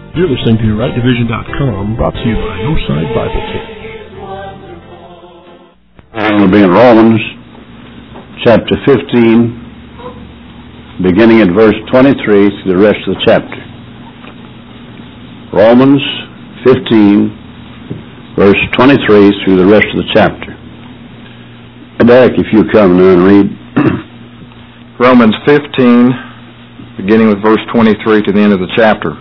You're listening to RightDivision.com, brought to you by Northside Bible Camp. I'm going to be in Romans chapter 15, beginning at verse 23 to the rest of the chapter. Romans 15, verse 23 through the rest of the chapter. Derek, if you come now and read. Romans 15, beginning with verse 23 to the end of the chapter.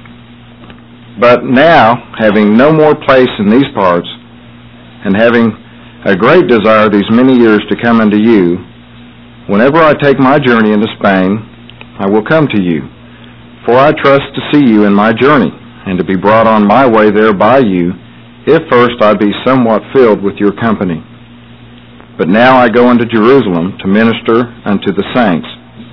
But now, having no more place in these parts, and having a great desire these many years to come unto you, whenever I take my journey into Spain, I will come to you. For I trust to see you in my journey, and to be brought on my way there by you, if first I be somewhat filled with your company. But now I go unto Jerusalem to minister unto the saints.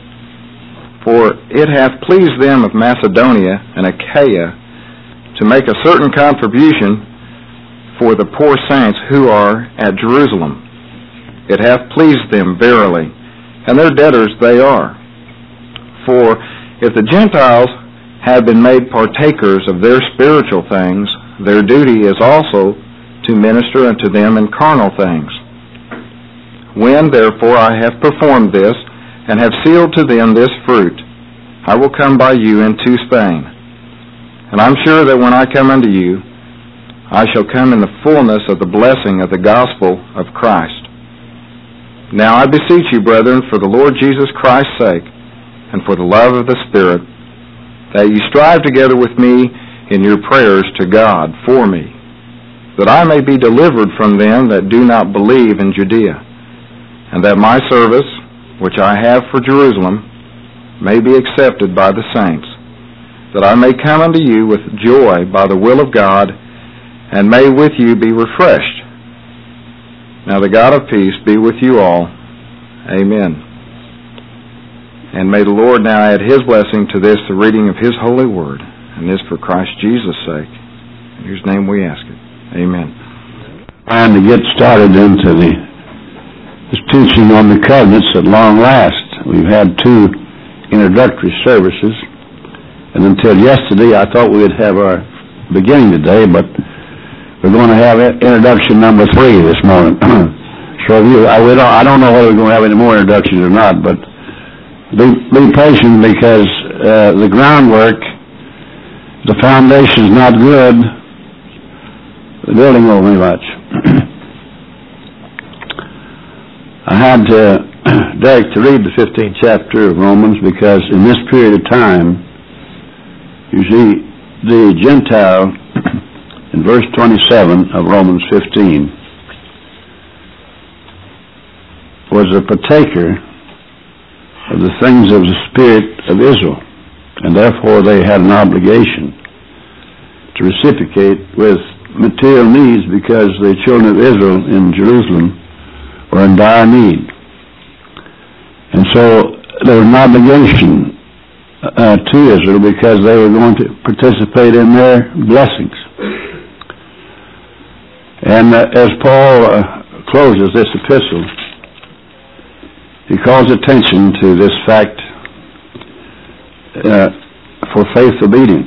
For it hath pleased them of Macedonia and Achaia to make a certain contribution for the poor saints who are at Jerusalem. It hath pleased them verily, and their debtors they are. For if the Gentiles have been made partakers of their spiritual things, their duty is also to minister unto them in carnal things. When, therefore, I have performed this, and have sealed to them this fruit, I will come by you into Spain. And I'm sure that when I come unto you, I shall come in the fullness of the blessing of the gospel of Christ. Now I beseech you, brethren, for the Lord Jesus Christ's sake, and for the love of the Spirit, that ye strive together with me in your prayers to God for me, that I may be delivered from them that do not believe in Judea, and that my service, which I have for Jerusalem, may be accepted by the saints, that I may come unto you with joy by the will of God, and may with you be refreshed. Now the God of peace be with you all. Amen. And may the Lord now add his blessing to this, the reading of his holy word, and this for Christ Jesus' sake, in whose name we ask it. Amen. And to get started into this teaching on the covenants at long last. We've had 2 introductory services, and until yesterday I thought we would have our beginning today, but we're going to have introduction number 3 this morning. So I don't know whether we're going to have any more introductions or not, but be patient, because the groundwork, the foundation is not good. The building won't be much. I had Derek to read the 15th chapter of Romans, because in this period of time, you see, the Gentile, in verse 27 of Romans 15, was a partaker of the things of the Spirit of Israel, and therefore they had an obligation to reciprocate with material needs, because the children of Israel in Jerusalem were in dire need. And so there was an obligation to Israel, because they were going to participate in their blessings. And as Paul closes this epistle, he calls attention to this fact for faith obedience.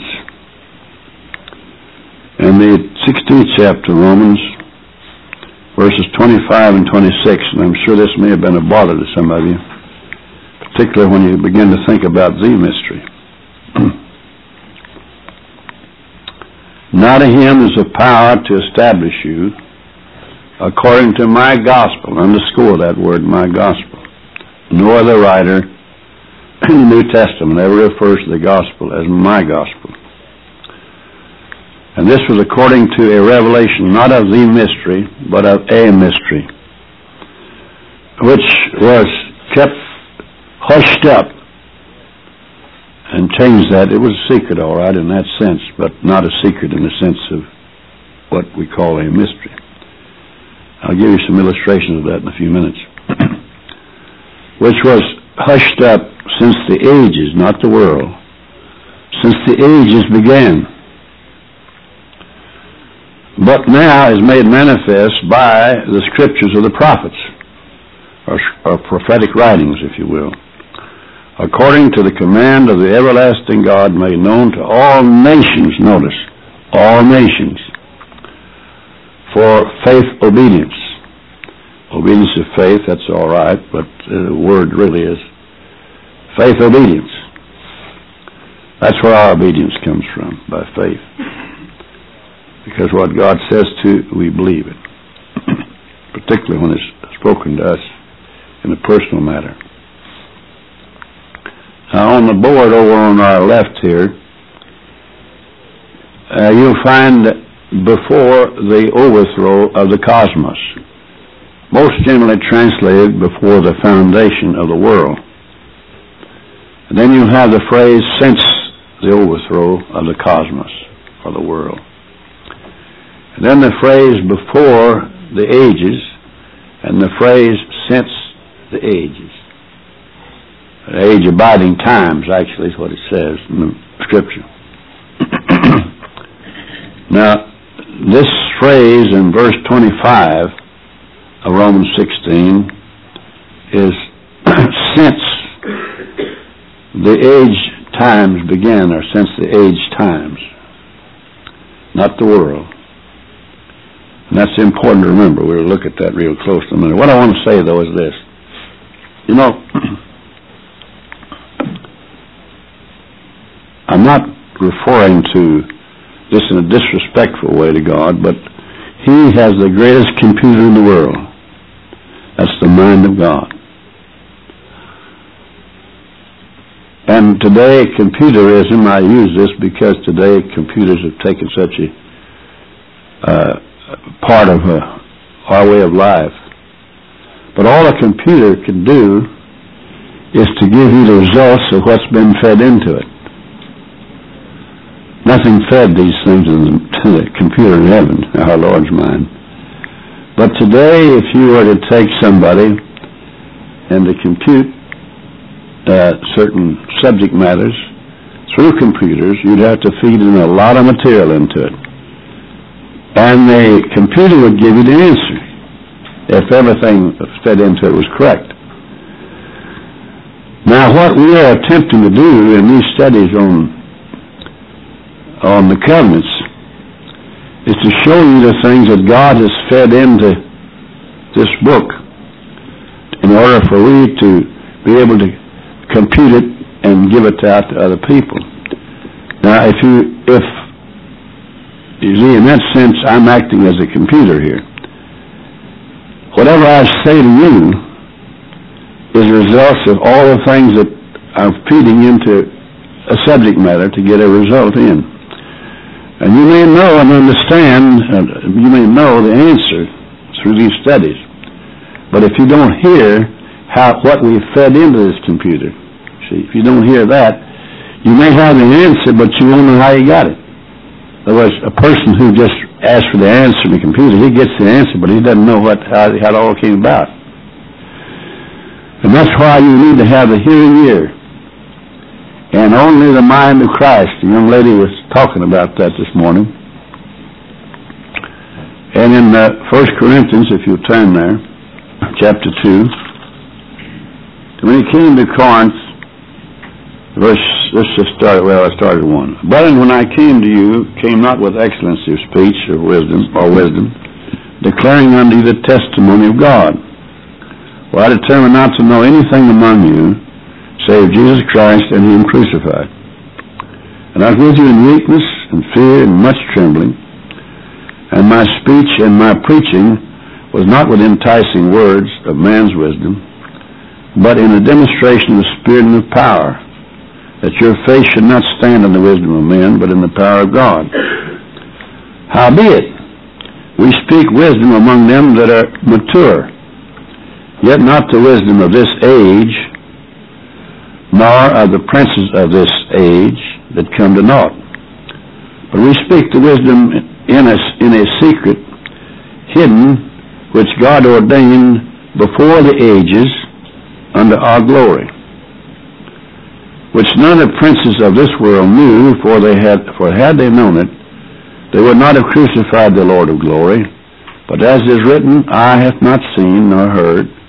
In the 16th chapter of Romans, verses 25 and 26, and I'm sure this may have been a bother to some of you, particularly when you begin to think about the mystery. Now to him is the power to establish you according to my gospel. Underscore that word, my gospel. No other writer in the New Testament ever refers to the gospel as my gospel. And this was according to a revelation, not of the mystery, but of a mystery, which was kept hushed up, and changed that. It was a secret, all right, in that sense, but not a secret in the sense of what we call a mystery. I'll give you some illustrations of that in a few minutes. Which was hushed up since the ages, not the world, since the ages began, but now is made manifest by the scriptures of the prophets, or prophetic writings, if you will, according to the command of the everlasting God, made known to all nations, notice, all nations, for faith obedience. Obedience of faith, that's all right, but the word really is faith obedience. That's where our obedience comes from, by faith. Because what God says to, we believe it. Particularly when it's spoken to us in a personal matter. Now on the board over on our left here, you'll find before the overthrow of the cosmos. Most generally translated before the foundation of the world. And then you have the phrase since the overthrow of the cosmos or the world. And then the phrase before the ages and the phrase since the ages. Age abiding times actually is what it says in the scripture. Now this phrase in verse 25 of Romans 16 is since the age times began, or since the age times, not the world. And that's important to remember. We'll look at that real close in a minute. What I want to say, though, is this. You know, I'm not referring to this in a disrespectful way to God, but He has the greatest computer in the world. That's the mind of God. And today, computerism, I use this because today computers have taken such a part of our way of life. But all a computer can do is to give you the results of what's been fed into it. Nothing fed these things to the computer in heaven, our Lord's mind. But today, if you were to take somebody and to compute certain subject matters through computers, you'd have to feed in a lot of material into it. And the computer would give you the answer if everything fed into it was correct. Now, what we are attempting to do in these studies on the covenants is to show you the things that God has fed into this book in order for we to be able to compute it and give it out to other people. Now, if you see, in that sense, I'm acting as a computer here. Whatever I say to you is the results of all the things that I'm feeding into a subject matter to get a result in. And you may know and understand, you may know the answer through these studies. But if you don't hear what we fed into this computer, see, if you don't hear that, you may have the answer, but you won't know how you got it. In other words, a person who just asks for the answer in the computer, he gets the answer, but he doesn't know how it all came about. And that's why you need to have the hearing ear. And only the mind of Christ. The young lady was talking about that this morning. And in 1 Corinthians, if you turn there, chapter 2, when he came to Corinth, let's just start, I started 1. Brethren, when I came to you, came not with excellency of speech or wisdom, declaring unto you the testimony of God. For I determined not to know anything among you, save Jesus Christ and Him crucified. And I was with you in weakness and fear and much trembling, and my speech and my preaching was not with enticing words of man's wisdom, but in a demonstration of the Spirit and of power, that your faith should not stand in the wisdom of men, but in the power of God. Howbeit, we speak wisdom among them that are mature, yet not the wisdom of this age, nor of the princes of this age that come to naught. But we speak the wisdom in us in a secret, hidden, which God ordained before the ages unto our glory, which none of the princes of this world knew, for had they known it, they would not have crucified the Lord of glory. But as is written, eye hath not seen, nor heard,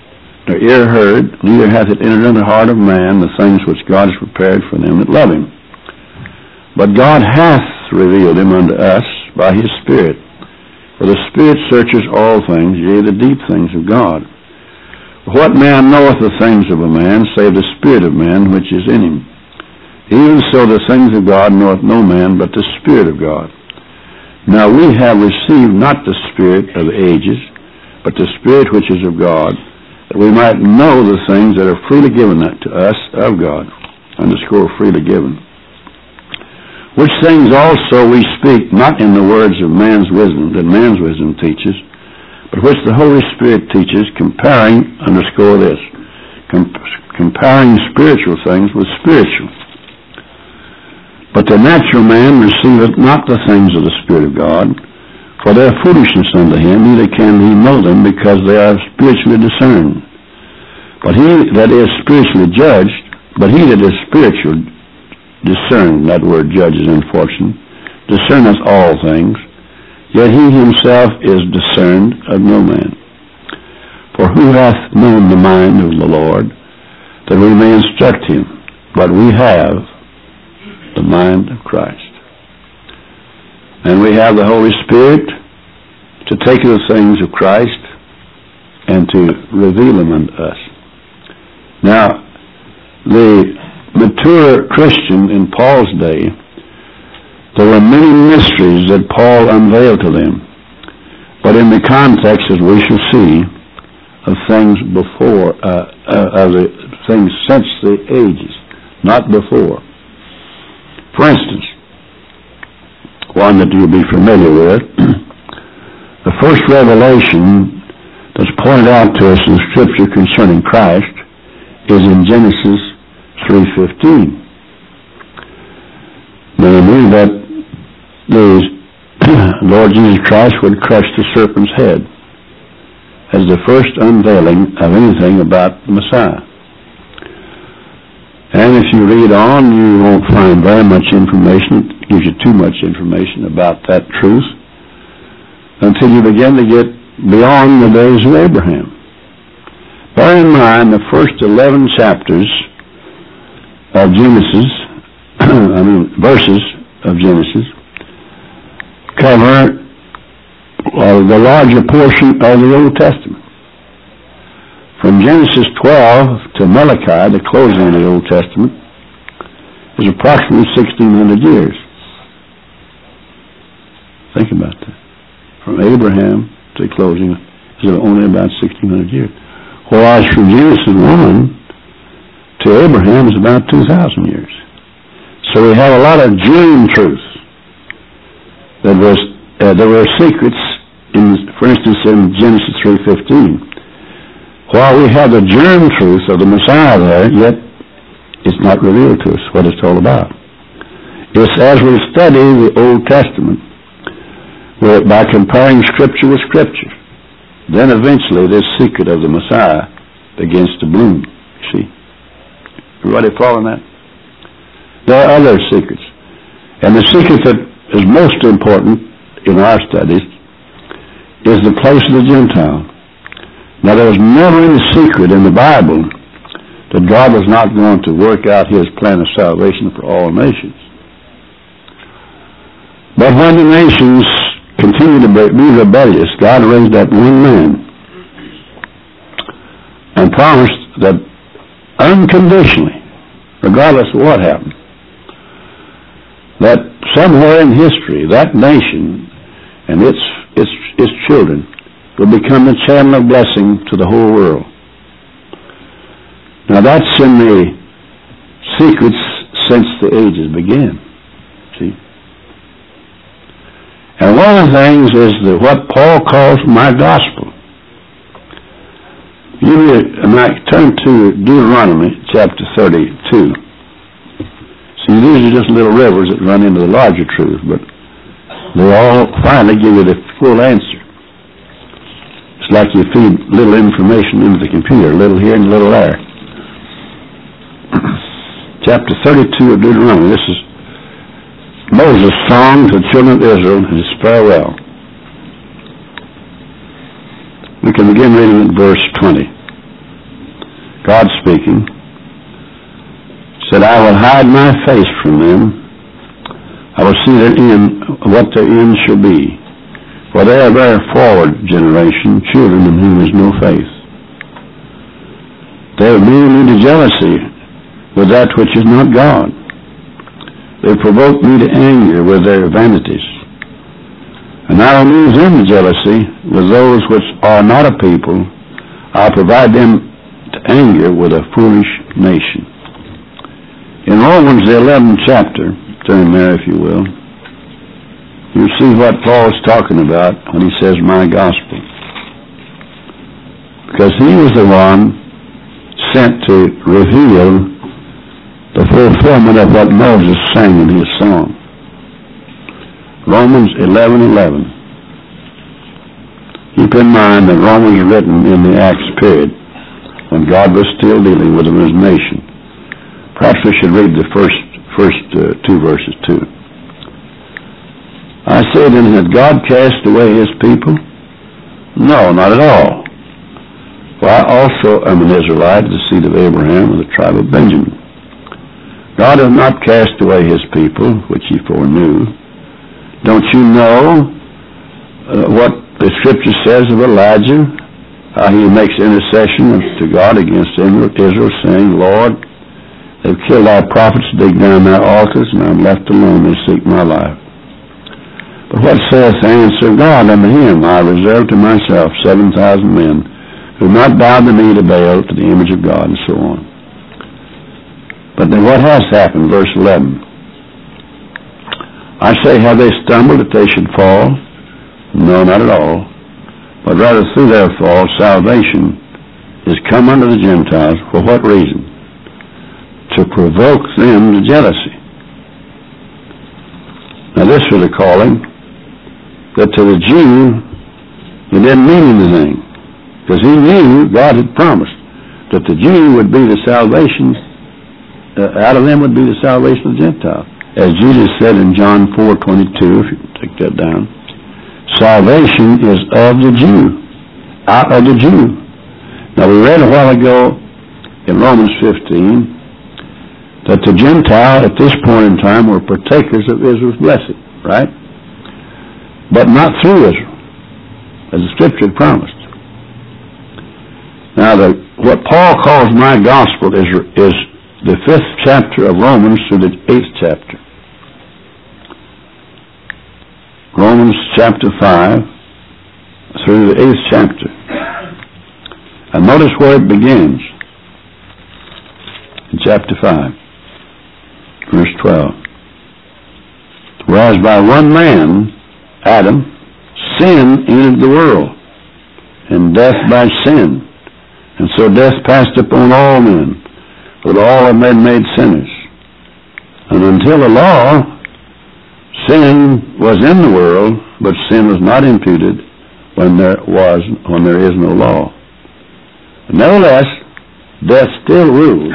nor ear heard, neither hath it entered into the heart of man the things which God has prepared for them that love him. But God hath revealed him unto us by his Spirit. For the Spirit searches all things, yea, the deep things of God. What man knoweth the things of a man, save the Spirit of man which is in him? Even so the things of God knoweth no man, but the Spirit of God. Now we have received not the spirit of ages, but the Spirit which is of God, that we might know the things that are freely given to us of God. Underscore freely given. Which things also we speak, not in the words of man's wisdom, that man's wisdom teaches, but which the Holy Spirit teaches, comparing, underscore this, comparing spiritual things with spiritual. But the natural man receiveth not the things of the Spirit of God, for they are foolishness unto him, neither can he know them, because they are spiritually discerned. But he that is spiritually judged, but he that is spiritual discerned, that word judge is unfortunate, discerneth all things, yet he himself is discerned of no man. For who hath known the mind of the Lord, that we may instruct him? But we have the mind of Christ. And we have the Holy Spirit to take the things of Christ and to reveal them unto us. Now, the mature Christian in Paul's day, there were many mysteries that Paul unveiled to them, but in the context, as we shall see, of things before, of the things since the ages, not before. For instance, one that you'll be familiar with, the first revelation that's pointed out to us in Scripture concerning Christ is in Genesis 3:15. Namely, that the Lord Jesus Christ would crush the serpent's head as the first unveiling of anything about the Messiah. And if you read on, you won't find very much information. It gives you too much information about that truth until you begin to get beyond the days of Abraham. Bear in mind the first 11 chapters of Genesis, verses of Genesis, cover the larger portion of the Old Testament. From Genesis 12 to Malachi, the closing of the Old Testament, is approximately 1,600 years. Think about that. From Abraham to the closing is only about 1,600 years. Whereas from Genesis 1 to Abraham is about 2,000 years. So we have a lot of germ truth. There were secrets, for instance, in Genesis 3:15. While we have the germ truth of the Messiah there, yet it's not revealed to us what it's all about. It's as we study the Old Testament, by comparing Scripture with Scripture, then eventually this secret of the Messiah begins to bloom. You see? Everybody following that? There are other secrets. And the secret that is most important in our studies is the place of the Gentile. Now, there was never any secret in the Bible that God was not going to work out his plan of salvation for all nations. But when the nations continued to be rebellious, God raised up one man and promised that unconditionally, regardless of what happened, that somewhere in history, that nation and its children will become the channel of blessing to the whole world. Now that's in the secrets since the ages began. See? And one of the things is what Paul calls my gospel. And I turn to Deuteronomy chapter 32. See, these are just little rivers that run into the larger truth, but they all finally give you the full answer. It's like you feed little information into the computer, a little here and a little there. Chapter 32 of Deuteronomy. This is Moses' song to the children of Israel in his farewell. We can begin reading at verse 20. God speaking, said, I will hide my face from them. I will see their end, what their end shall be. For they are a very forward generation, children in whom is no faith. They are moved into jealousy with that which is not God. They provoke me to anger with their vanities. And I will move them to jealousy with those which are not a people. I'll provide them to anger with a foolish nation. In Romans, the 11th chapter, turn there if you will, you see what Paul is talking about when he says, my gospel. Because he was the one sent to reveal the fulfillment of what Moses sang in his song. Romans 11:11. Keep in mind that Romans was written in the Acts period when God was still dealing with his nation. Perhaps we should read the first two verses too. I say then, had God cast away his people? No, not at all. For I also am an Israelite of the seed of Abraham of the tribe of Benjamin. God has not cast away his people, which he foreknew. Don't you know what the Scripture says of Elijah? How he makes intercession to God against Israel, saying, Lord, they've killed our prophets, digged down their altars, and I'm left alone. They seek my life. But what saith the answer? God unto him, I reserve to myself 7,000 men who have not bowed the knee to Baal, to the image of God, and so on. But then what has happened? Verse 11. I say, have they stumbled that they should fall? No, not at all. But rather through their fall, salvation is come unto the Gentiles. For what reason? To provoke them to jealousy. Now this was a calling that to the Jew, it didn't mean anything. Because he knew God had promised that the Jew would be the salvation, out of them would be the salvation of the Gentiles. As Jesus said in John 4:22, if you take that down, salvation is of the Jew, out of the Jew. Now we read a while ago in Romans 15 that the Gentile at this point in time were partakers of Israel's blessing, right? But not through Israel, as the Scripture had promised. Now what Paul calls my gospel is the 5th chapter of Romans through the 8th chapter. Romans chapter 5 through the 8th chapter. And notice where it begins. In chapter 5, verse 12. Whereas by one man, Adam, sin entered the world, and death by sin. And so death passed upon all men, for all have been made sinners. And until the law, sin was in the world, but sin was not imputed when there is no law. Nevertheless, death still ruled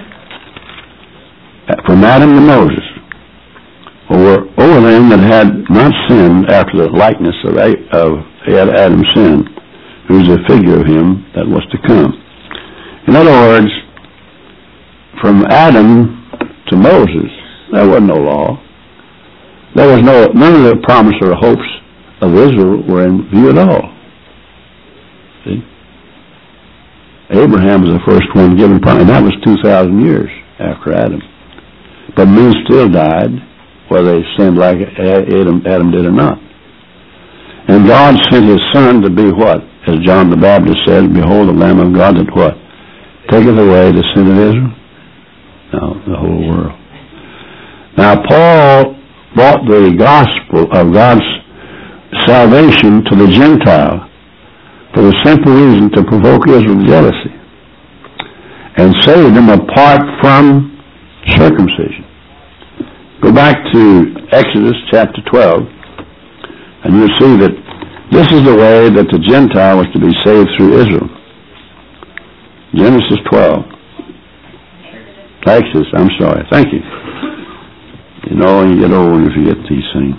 from Adam to Moses over them that had not sinned after the likeness of Adam's sin, who is a figure of him that was to come. In other words, from Adam to Moses, there was no law. There was none of the promise or hopes of Israel were in view at all. See? Abraham was the first one given promise, and that was 2,000 years after Adam. But men still died, whether they sinned like Adam did or not. And God sent his Son to be what? As John the Baptist said, behold the Lamb of God that what? Taketh away the sin of Israel? No, the whole world. Now Paul brought the gospel of God's salvation to the Gentile for the simple reason to provoke Israel to jealousy and save them apart from circumcision. Go back to Exodus chapter 12 and you'll see that this is the way that the Gentile was to be saved through Israel. Genesis 12. Exodus, I'm sorry. Thank you. You know, when you get old, you forget these things.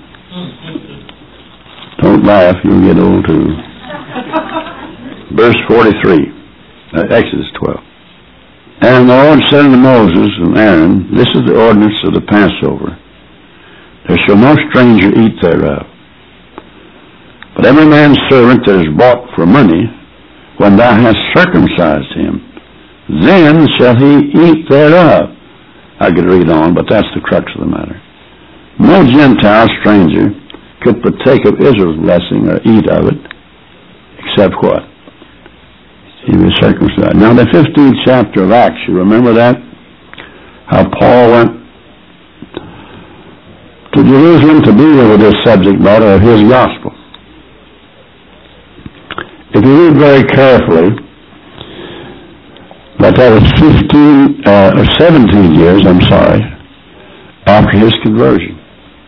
Don't laugh, you'll get old too. Verse 43, Exodus 12. And the Lord said unto Moses and Aaron, This is the ordinance of the Passover. There shall no stranger eat thereof. But every man's servant that is bought for money, when thou hast circumcised him, then shall he eat thereof. I could read on, but that's the crux of the matter. No Gentile stranger could partake of Israel's blessing or eat of it, except what? He was circumcised. Now the 15th chapter of Acts, you remember that? How Paul went to Jerusalem to deal with this subject matter of his gospel. If you read very carefully, but that was 17 years, after his conversion.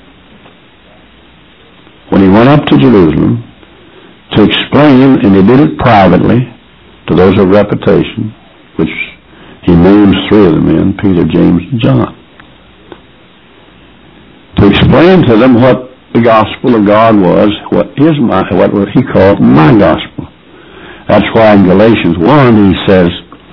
When he went up to Jerusalem to explain, and he did it privately to those of reputation, which he names three of the men, Peter, James, and John, to explain to them what the gospel of God was, what he called my gospel. That's why in Galatians 1 he says,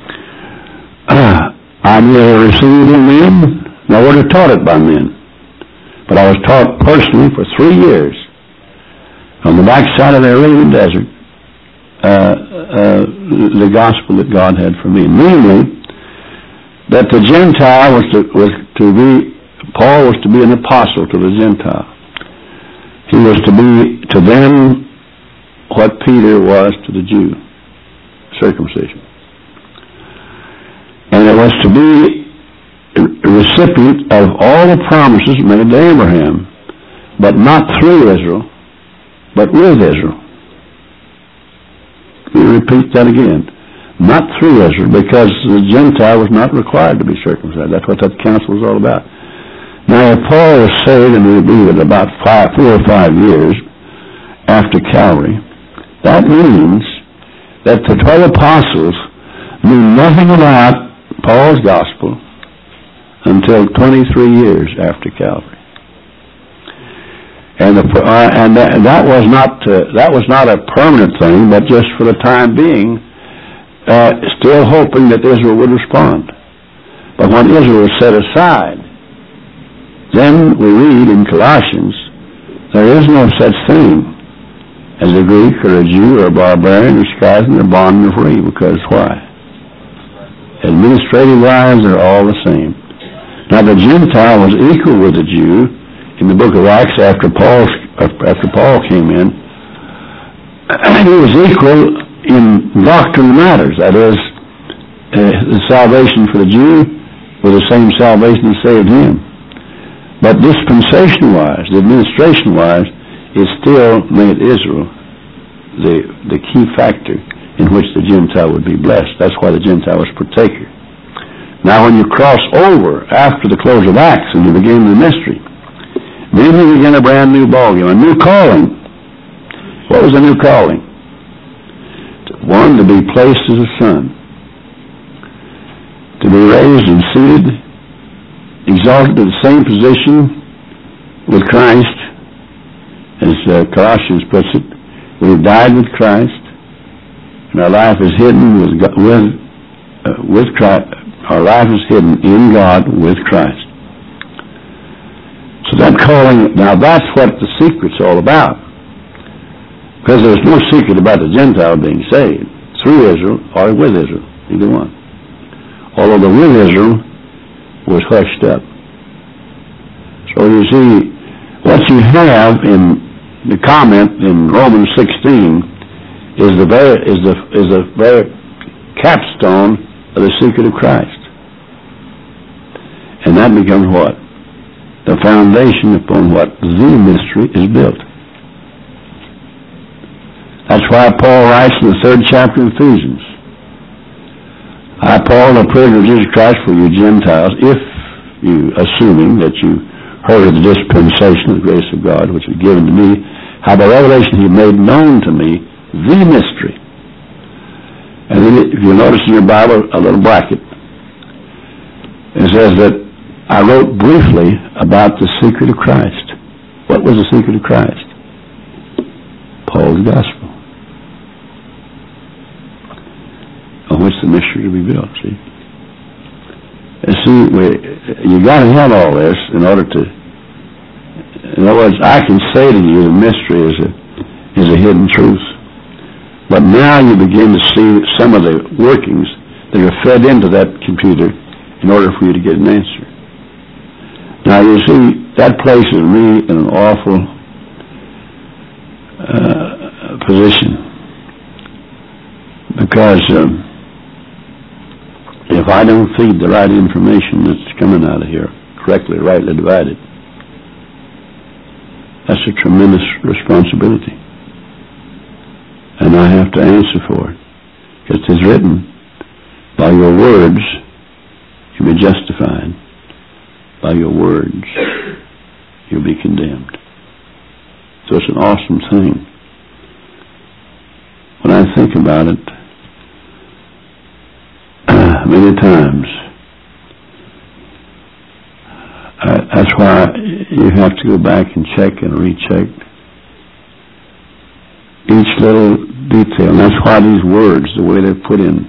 I neither received of men, nor were taught it by men. But I was taught personally for 3 years on the backside of the Arabian desert the gospel that God had for me. Namely, that the Gentile Paul was to be an apostle to the Gentile. He was to be to them what Peter was to the Jew, circumcision. And it was to be a recipient of all the promises made to Abraham, but not through Israel, but with Israel. Let me repeat that again. Not through Israel, because the Gentile was not required to be circumcised. That's what that council was all about. Now, if Paul was saved, and he would be with about 4 or 5 years after Calvary, that means that the 12 apostles knew nothing about Paul's gospel until 23 years after Calvary, and that was not a permanent thing, but just for the time being, still hoping that Israel would respond. But when Israel was set aside, then we read in Colossians, there is no such thing as a Greek or a Jew or a barbarian or skyman or bond or free, because why? Administrative-wise, they're all the same. Now, the Gentile was equal with the Jew in the book of Acts after Paul came in. He was equal in doctrinal matters. That is, the salvation for the Jew was the same salvation that saved him. But dispensation-wise, the administration-wise, it still made Israel the key factor in which the Gentile would be blessed. That's why the Gentile was partaker. Now, when you cross over after the close of Acts and you begin the mystery, then you begin a brand new ballgame, a new calling. What was the new calling? One, to be placed as a son, to be raised and seated, exalted to the same position with Christ, as Colossians puts it. We died with Christ, and our life is hidden with Christ. Our life is hidden in God with Christ. So that calling, now that's what the secret's all about. Because there's no secret about the Gentile being saved through Israel or with Israel, either one. Although the with Israel was hushed up. So you see, what you have in the comment in Romans 16 is the very capstone of the secret of Christ. And that becomes what? The foundation upon what the mystery is built. That's why Paul writes in the 3rd chapter of Ephesians, I, Paul, the prisoner of Jesus Christ for you Gentiles, if you, assuming that you heard of the dispensation of the grace of God, which was given to me, how by revelation he made known to me the mystery. And then if you notice in your Bible a little bracket, it says that I wrote briefly about the secret of Christ. What was the secret of Christ? Paul's gospel, on which the mystery to be built, see? see, you got to have all this in order to. In other words, I can say to you, the mystery is a hidden truth. But now you begin to see some of the workings that are fed into that computer in order for you to get an answer. Now you see, that places me in an awful position, because if I don't feed the right information that's coming out of here correctly, rightly divided, that's a tremendous responsibility. And I have to answer for it. Because it is written, by your words you'll be justified. By your words you'll be condemned. So it's an awesome thing. When I think about it, many times, that's why you have to go back and check and recheck each little detail. And that's why these words, the way they're put in,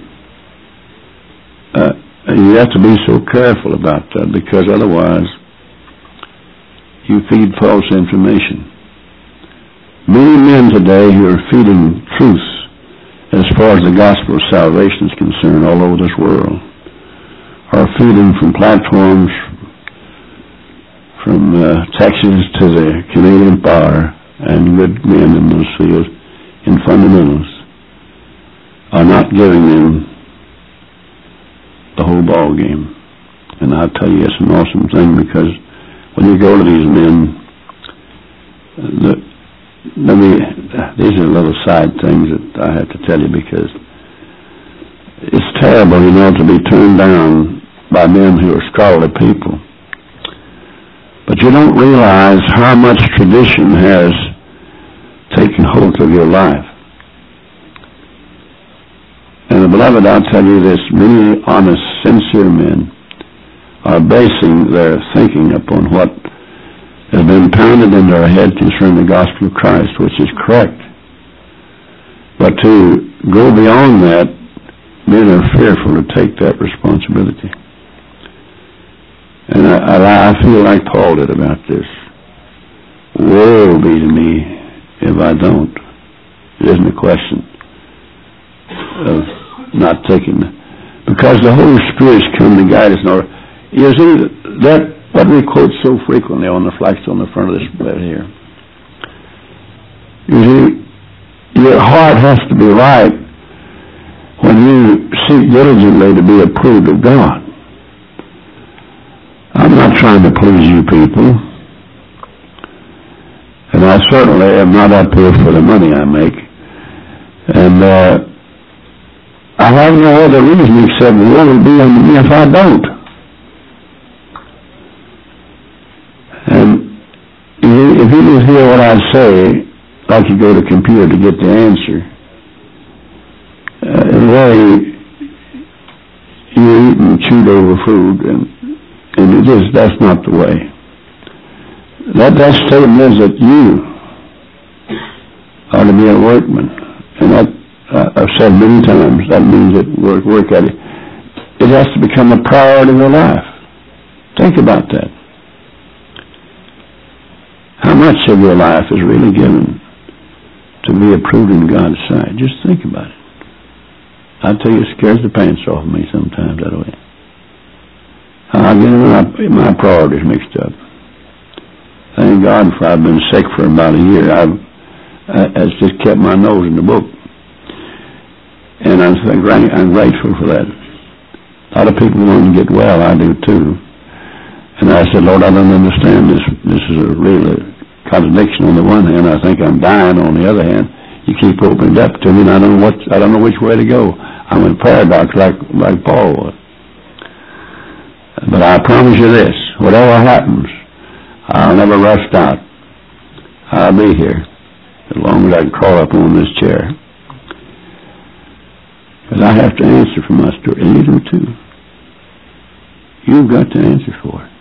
you have to be so careful about that, because otherwise you feed false information. Many men today who are feeding truth as far as the gospel of salvation is concerned all over this world are feeding from platforms from Texas to the Canadian bar, and good men in those fields in fundamentals are not giving them the whole ball game. And I'll tell you, it's an awesome thing, because when you go to these men, these are little side things that I have to tell you, because it's terrible, to be turned down by men who are scholarly people. But you don't realize how much tradition has taken hold of your life. And beloved, I'll tell you this, many honest, sincere men are basing their thinking upon what has been pounded into our head concerning the gospel of Christ, which is correct. But to go beyond that, men are fearful to take that responsibility. And I feel like Paul did about this. Woe be to me if I don't. It isn't a question of not taking it. Because the Holy Spirit's come to guide us. You see, that what we quote so frequently on the flags on the front of this bed here. You see, your heart has to be right when you seek diligently to be approved of God. I'm not trying to please you people, and I certainly am not up here for the money I make, and I have no other reason except the Lord will be unto me if I don't. And if you just hear what I say, like you go to the computer to get the answer, really you're eating chewed over food, and that's not the way. That statement is that you are to be a workman, and that I've said many times, that means that work at it. It has to become a priority in your life. Think about that. How much of your life is really given to be approved in God's sight? Just think about it. I tell you, it scares the pants off of me sometimes that way. I get my priorities mixed up. Thank God for I've been sick for about a year. I've just kept my nose in the book. And I'm grateful for that. A lot of people want to get well. I do too. And I said, Lord, I don't understand this. This is a real contradiction. On the one hand, I think I'm dying. On the other hand, you keep opening it up to me, and I don't know which way to go. I'm a paradox like Paul was. But I promise you this, whatever happens, I'll never rust out. I'll be here as long as I can crawl up on this chair. Because I have to answer for my story, and you do too. You've got to answer for it.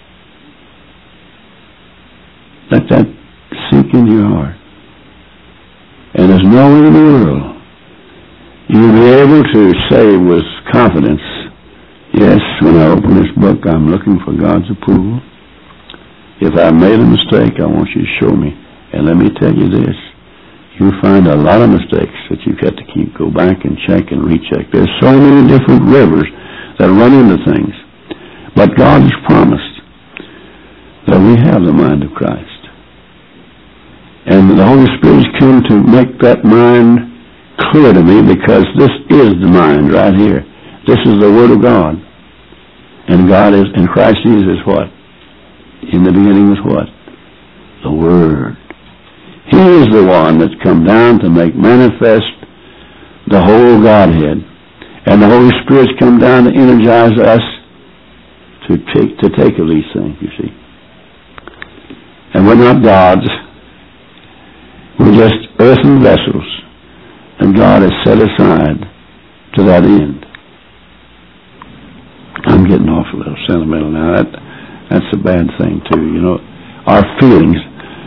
Let that sink into your heart. And there's no way in the world you'll be able to say with confidence, Yes, when I open this book, I'm looking for God's approval. If I made a mistake, I want you to show me. And let me tell you this, you'll find a lot of mistakes that you've got to go back and check and recheck. There's so many different rivers that run into things. But God has promised that we have the mind of Christ. And the Holy Spirit's come to make that mind clear to me, because this is the mind right here. This is the Word of God. And God is, and Christ Jesus is what? In the beginning was what? The Word. He is the one that's come down to make manifest the whole Godhead. And the Holy Spirit's come down to energize us to take of these things, you see. And we're not gods. We're just earthen vessels. And God has set aside to that end. I'm getting off a little sentimental now. That's a bad thing, too. You know, our feelings.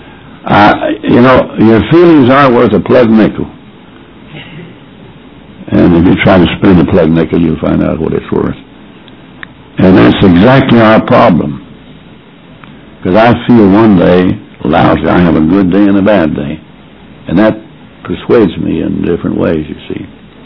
Your feelings aren't worth a plug nickel. And if you try to spend a plug nickel, you'll find out what it's worth. And that's exactly our problem. Because I feel one day lousy. I have a good day and a bad day. And that persuades me in different ways, you see.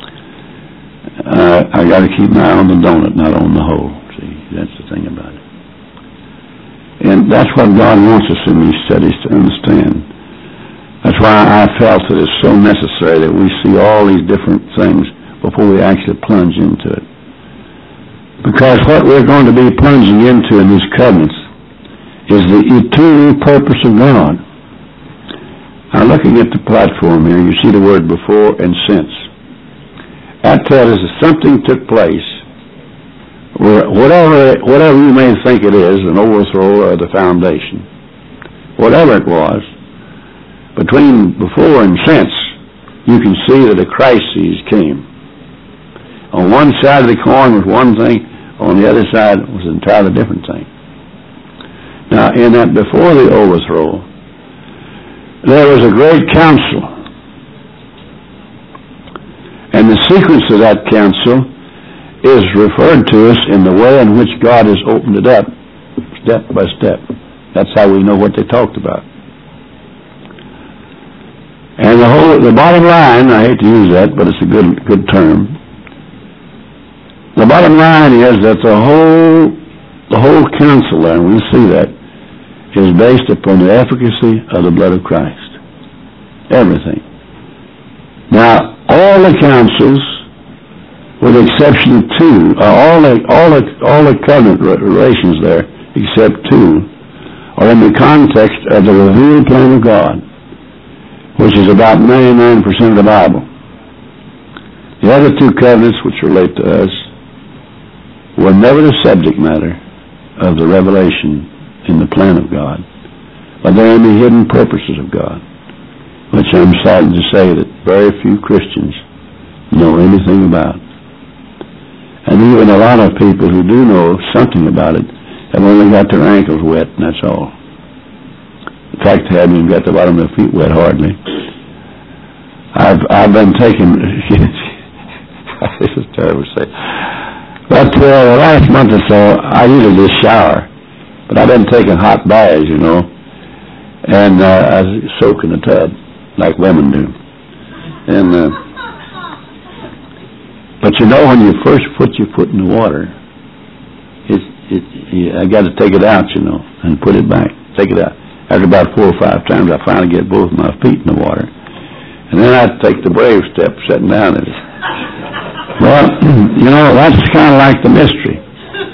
I got to keep my eye on the donut, not on the hole. See, that's the thing about it. And that's what God wants us in these studies to understand. That's why I felt that it's so necessary that we see all these different things before we actually plunge into it. Because what we're going to be plunging into in these covenants is the eternal purpose of God. Now, looking at the platform here, you see the word before and since. That tells us that something took place where whatever you may think it is, an overthrow of the foundation, whatever it was, between before and since, you can see that a crisis came. On one side of the coin was one thing, on the other side was an entirely different thing. Now, in that before the overthrow, there was a great council. And the sequence of that council is referred to us in the way in which God has opened it up, step by step. That's how we know what they talked about. And the bottom line, I hate to use that, but it's a good term. The bottom line is that the whole council there, and we see that, is based upon the efficacy of the blood of Christ. Everything. Now, all the councils, with the exception of two, all the covenant relations there, except two, are in the context of the revealed plan of God, which is about 99% of the Bible. The other two covenants which relate to us were never the subject matter of the revelation in the plan of God, but they're in the hidden purposes of God, which I'm saddened to say that very few Christians know anything about. And even a lot of people who do know something about it have only got their ankles wet, and that's all. In fact, they haven't even got the bottom of their feet wet, hardly. I've been taking... This is terrible to say. But the last month or so, I usually just shower. But I've been taking hot baths, you know, and I soak in the tub, like women do. And but you know, when you first put your foot in the water, I got to take it out, you know, and put it back. Take it out. After about 4 or 5 times, I finally get both my feet in the water, and then I take the brave step, sitting down in it. Well, you know, that's kind of like the mystery.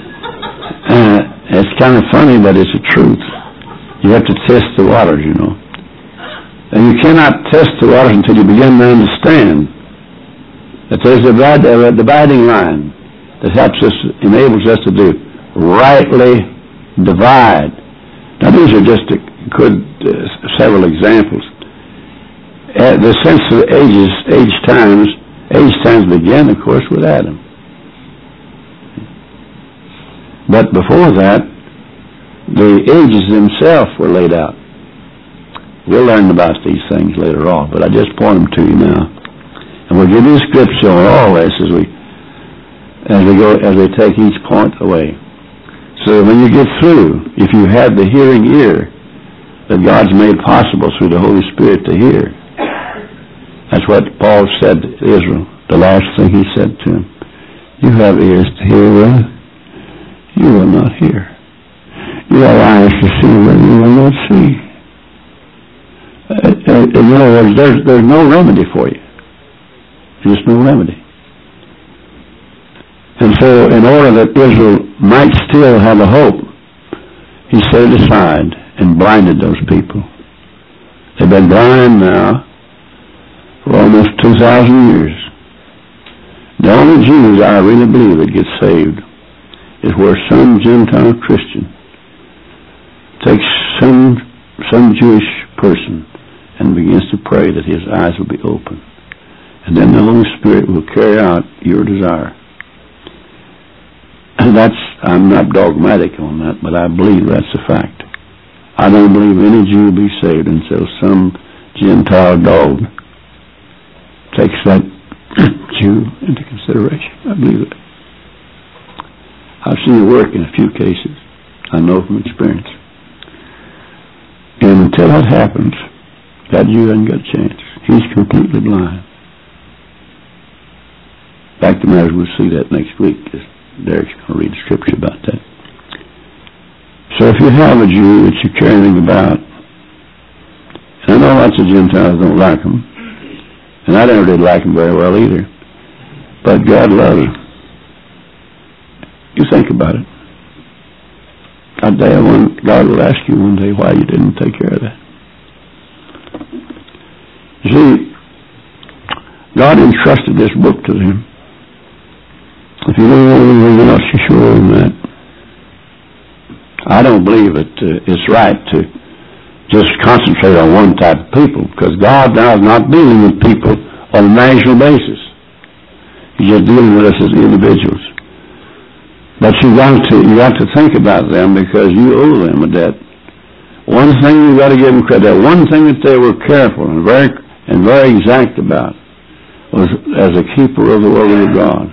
It's kind of funny, but it's the truth. You have to test the waters, you know. And you cannot test the waters until you begin to understand that there's a dividing line that enables us to do rightly divide. Now, these are just several examples. The sense of age times began, of course, with Adam. But before that, the ages themselves were laid out. We'll learn about these things later on, but I just point them to you now. And we'll give you a scripture on all this as they take each point away. So when you get through, if you have the hearing ear that God's made possible through the Holy Spirit to hear, that's what Paul said to Israel, the last thing he said to him. You have ears to hear with, you will not hear. You have eyes to see with, you will not see. In other words, there's no remedy for you. There's just no remedy. And so in order that Israel might still have a hope, he set it aside and blinded those people. They've been blind now for almost 2,000 years. The only Jews I really believe that get saved is where some Gentile Christian takes some Jewish person and begins to pray that his eyes will be open. And then the Holy Spirit will carry out your desire. And I'm not dogmatic on that, but I believe that's a fact. I don't believe any Jew will be saved until some Gentile dog takes that Jew into consideration. I believe that. I've seen it work in a few cases. I know from experience. And until that happens, that Jew hasn't got a chance. He's completely blind. Fact of the matter is, we'll see that next week. Derek's going to read scripture about that. So if you have a Jew that you're carrying about, and I know lots of Gentiles don't like him, and I never did like him very well either, but God loves him. You think about it. God will ask you one day why you didn't take care of that. You see, God entrusted this book to him. If you don't know anything else, you're sure on that. I don't believe it's right to just concentrate on one type of people, because God now is not dealing with people on a national basis. He's just dealing with us as individuals. But you got to think about them, because you owe them a debt. One thing you got to give them credit. One thing that they were careful and very exact about was as a keeper of the word of God.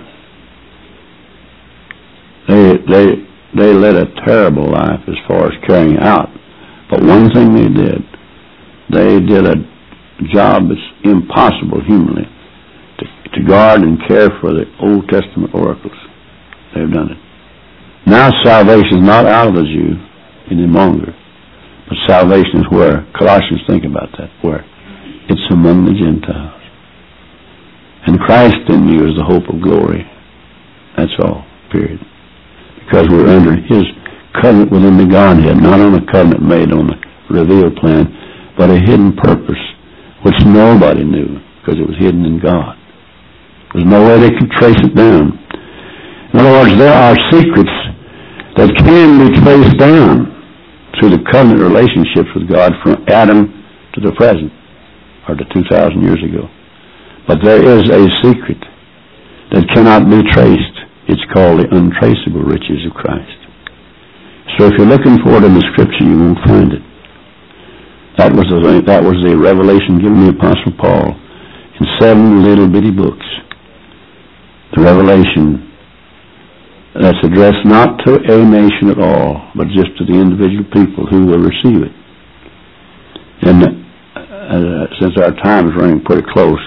They led a terrible life as far as carrying out. But one thing they did a job that's impossible humanly, to guard and care for the Old Testament oracles. They've done it. Now salvation is not out of the Jew any longer, but salvation is where? Colossians think about that. Where? It's among the Gentiles. And Christ in you is the hope of glory. That's all, period. Because we're under his covenant within the Godhead, not on a covenant made on the revealed plan, but a hidden purpose, which nobody knew, because it was hidden in God. There's no way they could trace it down. In other words, there are secrets that can be traced down through the covenant relationships with God from Adam to the present, or to 2,000 years ago. But there is a secret that cannot be traced. It's called the untraceable riches of Christ. So if you're looking for it in the Scripture, you won't find it. That was the revelation given the Apostle Paul in 7 little bitty books. The revelation that's addressed not to a nation at all, but just to the individual people who will receive it. And since our time is running pretty close,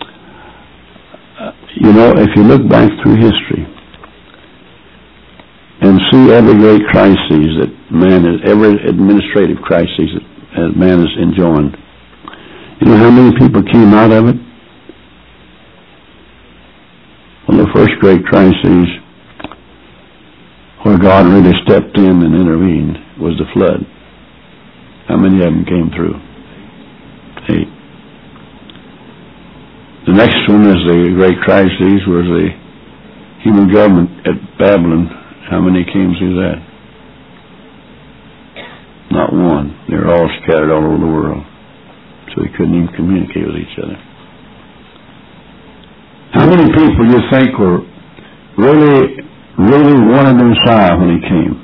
if you look back through history and see every great crisis that every administrative crisis that man has enjoined, you know how many people came out of it? Well, the first great crisis where God really stepped in and intervened was the flood. How many of them came through? 8. The next one is the great crisis, was the human government at Babylon. How many came through that? Not one. They were all scattered all over the world, so they couldn't even communicate with each other. How many people you think were really wanted the Messiah when he came?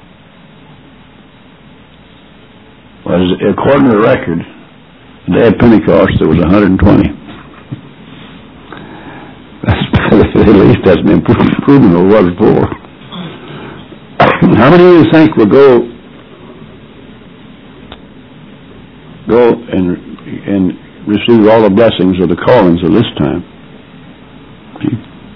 Well, according to the record, the day of Pentecost, there was 120. That's better At least that's an improvement over what it was before. How many of you think will go and receive all the blessings of the callings of this time? See?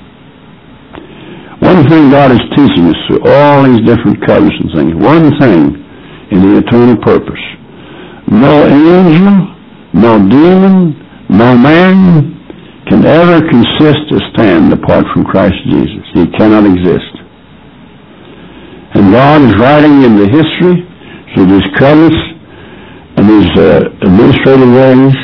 One thing God is teaching us through all these different covenants and things, one thing in the eternal purpose. No angel, no demon, no man can ever consist or stand apart from Christ Jesus. He cannot exist. And God is writing in the history through these covenants and these administrative ways,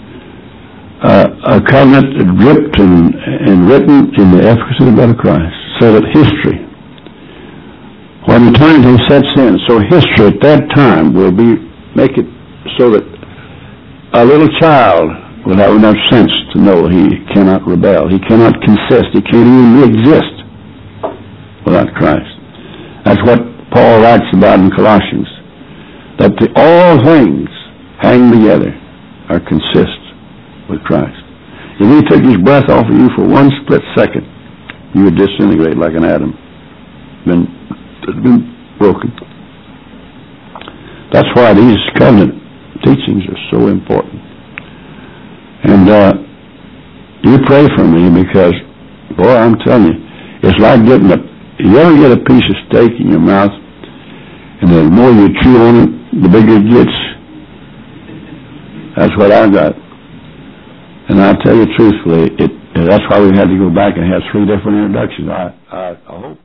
a covenant dripped and written in the efficacy of the blood of Christ, so that history, when eternity sets in, so history at that time will make it so that a little child will have enough sense to know he cannot rebel, he cannot consist, he can't even exist without Christ. That's what Paul writes about in Colossians, that all things hang together or consist with Christ. If he took his breath off of you for one split second, you would disintegrate like an atom. Been broken. That's why these covenant teachings are so important. And you pray for me, because, boy, I'm telling you, it's like getting you ever get a piece of steak in your mouth, and the more you chew on it, the bigger it gets? That's what I got. And I'll tell you truthfully, that's why we had to go back and have 3 different introductions. I hope.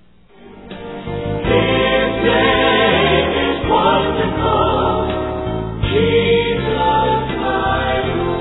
His name is wonderful, Jesus my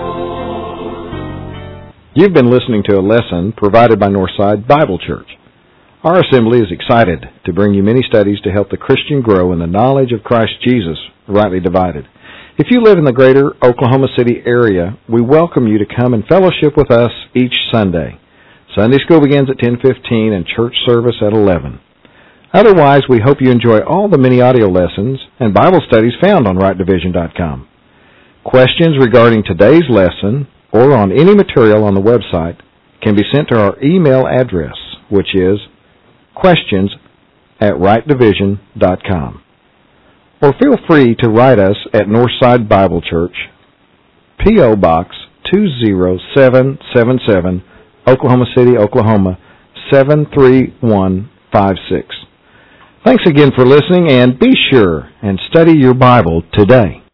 Lord. You've been listening to a lesson provided by Northside Bible Church. Our assembly is excited to bring you many studies to help the Christian grow in the knowledge of Christ Jesus, rightly divided. If you live in the greater Oklahoma City area, we welcome you to come and fellowship with us each Sunday. Sunday school begins at 10:15 and church service at 11. Otherwise, we hope you enjoy all the many audio lessons and Bible studies found on rightdivision.com. Questions regarding today's lesson or on any material on the website can be sent to our email address, which is questions@rightdivision.com. Or feel free to write us at Northside Bible Church, P.O. Box 20777, Oklahoma City, Oklahoma 73156. Thanks again for listening, and be sure and study your Bible today.